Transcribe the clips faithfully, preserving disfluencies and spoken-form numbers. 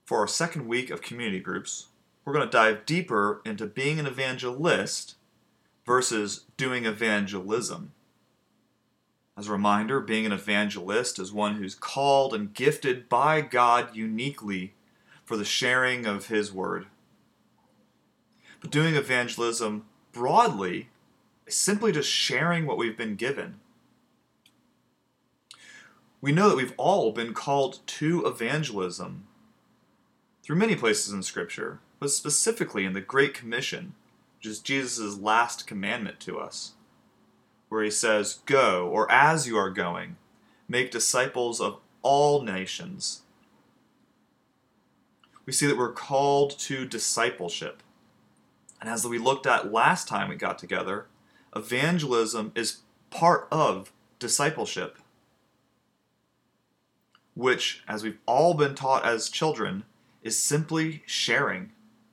For our second week of community groups, we're going to dive deeper into being an evangelist versus doing evangelism. As a reminder, being an evangelist is one who's called and gifted by God uniquely for the sharing of His Word. But doing evangelism broadly is simply just sharing what we've been given. We know that we've all been called to evangelism through many places in Scripture, but specifically in the Great Commission, which is Jesus' last commandment to us, where He says, "Go," or "as you are going, make disciples of all nations." We see that we're called to discipleship. And as we looked at last time we got together, evangelism is part of discipleship, which, as we've all been taught as children, is simply sharing.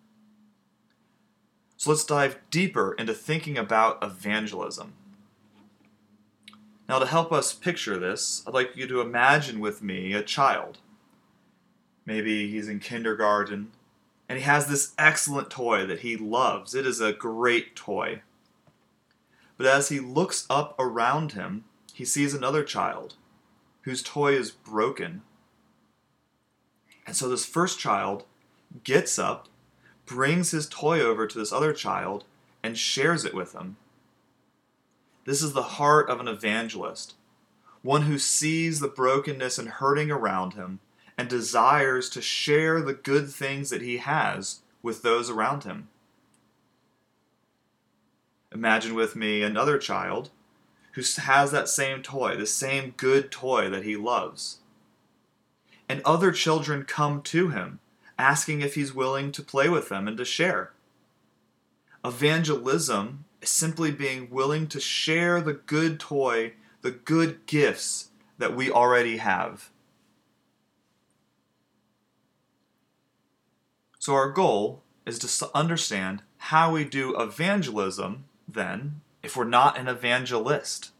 So let's dive deeper into thinking about evangelism. Now, to help us picture this, I'd like you to imagine with me a child. Maybe he's in kindergarten, and he has this excellent toy that he loves. It is a great toy. But as he looks up around him, he sees another child whose toy is broken. And so this first child gets up, brings his toy over to this other child, and shares it with him. This is the heart of an evangelist, one who sees the brokenness and hurting around him and desires to share the good things that he has with those around him. Imagine with me another child who has that same toy, the same good toy that he loves. And other children come to him, asking if he's willing to play with them and to share. Evangelism is simply being willing to share the good toy, the good gifts that we already have. So our goal is to understand how we do evangelism, then, if we're not an evangelist.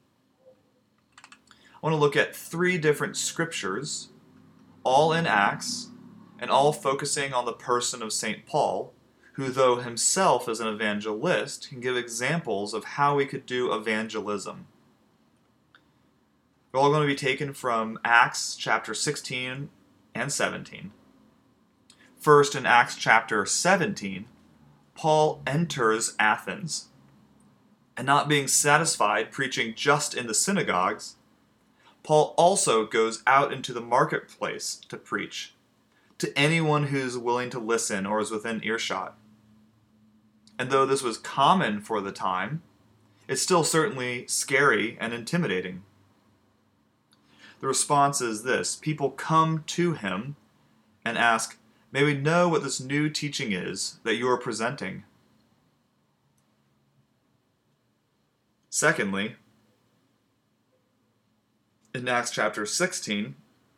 I want to look at three different scriptures, all in Acts, and all focusing on the person of Saint Paul, who, though himself is an evangelist, can give examples of how we could do evangelism. They're all going to be taken from Acts chapter sixteen and seventeen. First, in Acts chapter seventeen, Paul enters Athens, and not being satisfied preaching just in the synagogues, Paul also goes out into the marketplace to preach to anyone who's willing to listen or is within earshot. And though this was common for the time, it's still certainly scary and intimidating. The response is this: people come to him and ask, "May we know what this new teaching is that you are presenting?" Secondly, in Acts chapter sixteen,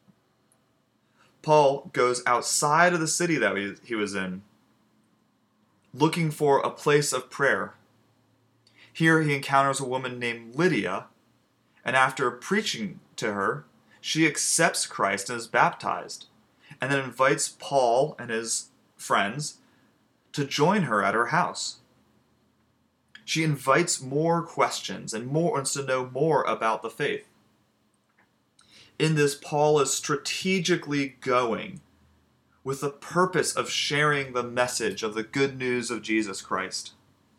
Paul goes outside of the city that he was in, looking for a place of prayer. Here he encounters a woman named Lydia, and after preaching to her, she accepts Christ and is baptized, and then invites Paul and his friends to join her at her house. She invites more questions and more wants to know more about the faith. In this, Paul is strategically going with the purpose of sharing the message of the good news of Jesus Christ.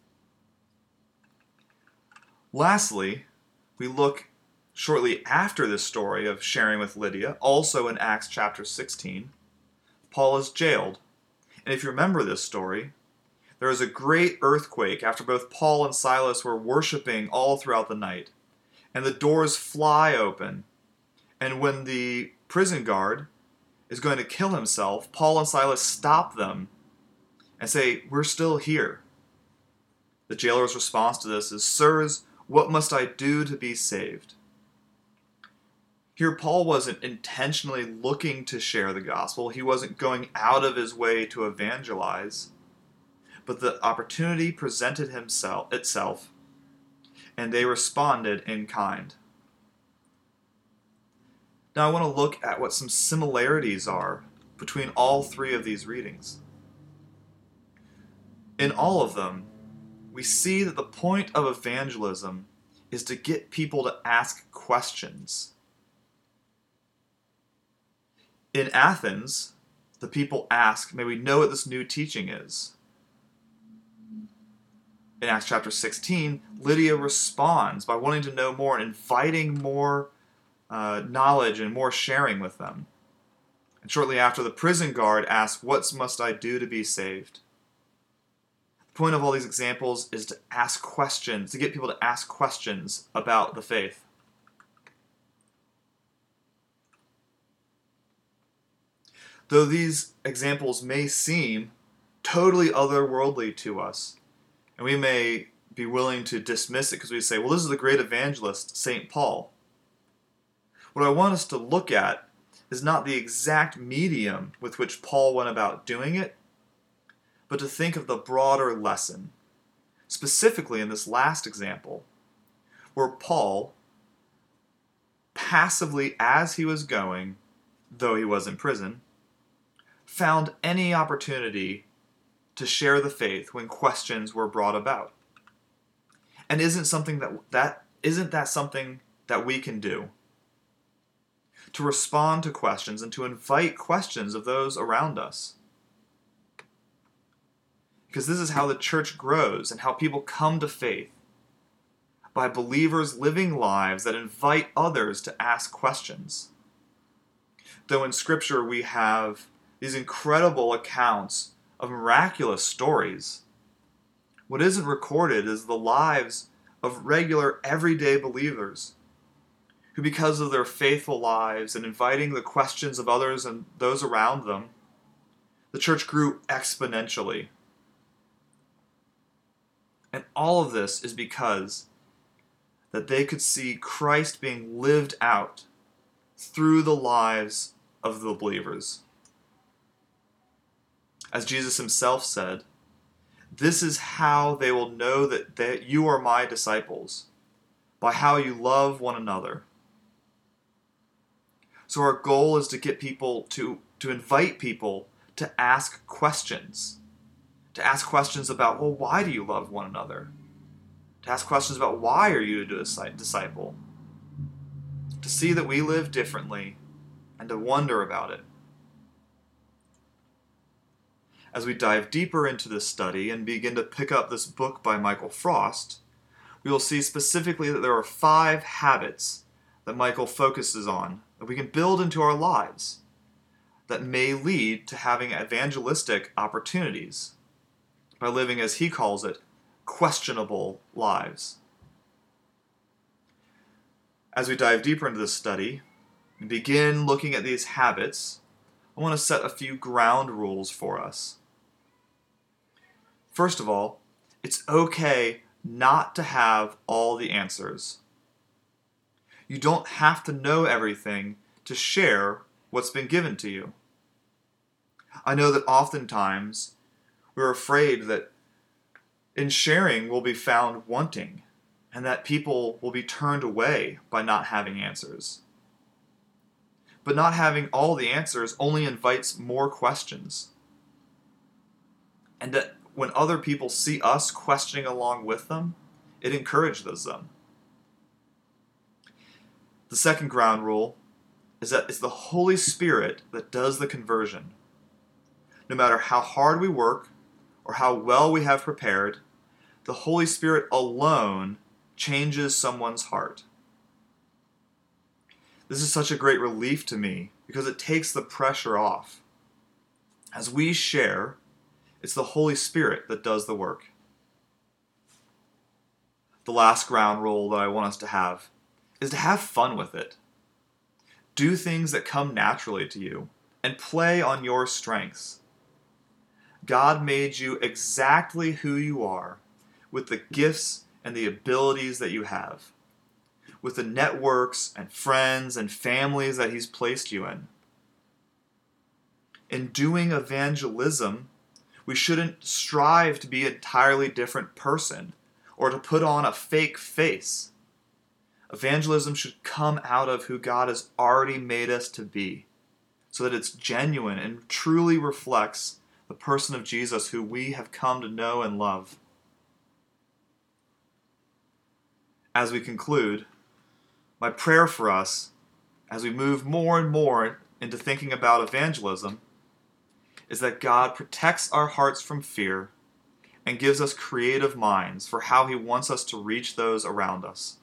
Lastly, we look shortly after this story of sharing with Lydia, also in Acts chapter sixteen, Paul is jailed. And if you remember this story, there was a great earthquake after both Paul and Silas were worshiping all throughout the night. And the doors fly open. And when the prison guard is going to kill himself, Paul and Silas stop them and say, "We're still here." The jailer's response to this is, "Sirs, what must I do to be saved?" Here, Paul wasn't intentionally looking to share the gospel. He wasn't going out of his way to evangelize. But the opportunity presented himself, itself, and they responded in kind. Now I want to look at what some similarities are between all three of these readings. In all of them, we see that the point of evangelism is to get people to ask questions. In Athens, the people ask, may we know what this new teaching is? In Acts chapter sixteen, Lydia responds by wanting to know more and inviting more uh, knowledge and more sharing with them. And shortly after, the prison guard asks, what must I do to be saved? The point of all these examples is to ask questions, to get people to ask questions about the faith. Though these examples may seem totally otherworldly to us, and we may be willing to dismiss it because we say, well, this is the great evangelist, Saint Paul. What I want us to look at is not the exact medium with which Paul went about doing it, but to think of the broader lesson, specifically in this last example, where Paul, passively as he was going, though he was in prison, found any opportunity to share the faith when questions were brought about. And isn't something that that isn't that something that we can do? To respond to questions and to invite questions of those around us. Because this is how the church grows and how people come to faith. By believers living lives that invite others to ask questions. Though in Scripture we have these incredible accounts of miraculous stories, what isn't recorded is the lives of regular, everyday believers who, because of their faithful lives and inviting the questions of others and those around them, the church grew exponentially. And all of this is because that they could see Christ being lived out through the lives of the believers. As Jesus himself said, this is how they will know that, that you are my disciples, by how you love one another. So our goal is to get people to, to invite people to ask questions. To ask questions about, well, why do you love one another? To ask questions about, why are you a disciple? To see that we live differently and to wonder about it. As we dive deeper into this study and begin to pick up this book by Michael Frost, we will see specifically that there are five habits that Michael focuses on that we can build into our lives that may lead to having evangelistic opportunities by living, as he calls it, questionable lives. As we dive deeper into this study and begin looking at these habits, I want to set a few ground rules for us. First of all, it's okay not to have all the answers. You don't have to know everything to share what's been given to you. I know that oftentimes we're afraid that in sharing we'll be found wanting and that people will be turned away by not having answers. But not having all the answers only invites more questions. And that when other people see us questioning along with them, it encourages them. The second ground rule is that it's the Holy Spirit that does the conversion. No matter how hard we work or how well we have prepared, the Holy Spirit alone changes someone's heart. This is such a great relief to me because it takes the pressure off. As we share, it's the Holy Spirit that does the work. The last ground rule that I want us to have is to have fun with it. Do things that come naturally to you and play on your strengths. God made you exactly who you are with the gifts and the abilities that you have, with the networks and friends and families that He's placed you in. In doing evangelism, we shouldn't strive to be an entirely different person or to put on a fake face. Evangelism should come out of who God has already made us to be, so that it's genuine and truly reflects the person of Jesus who we have come to know and love. As we conclude, my prayer for us, as we move more and more into thinking about evangelism, is that God protects our hearts from fear and gives us creative minds for how He wants us to reach those around us.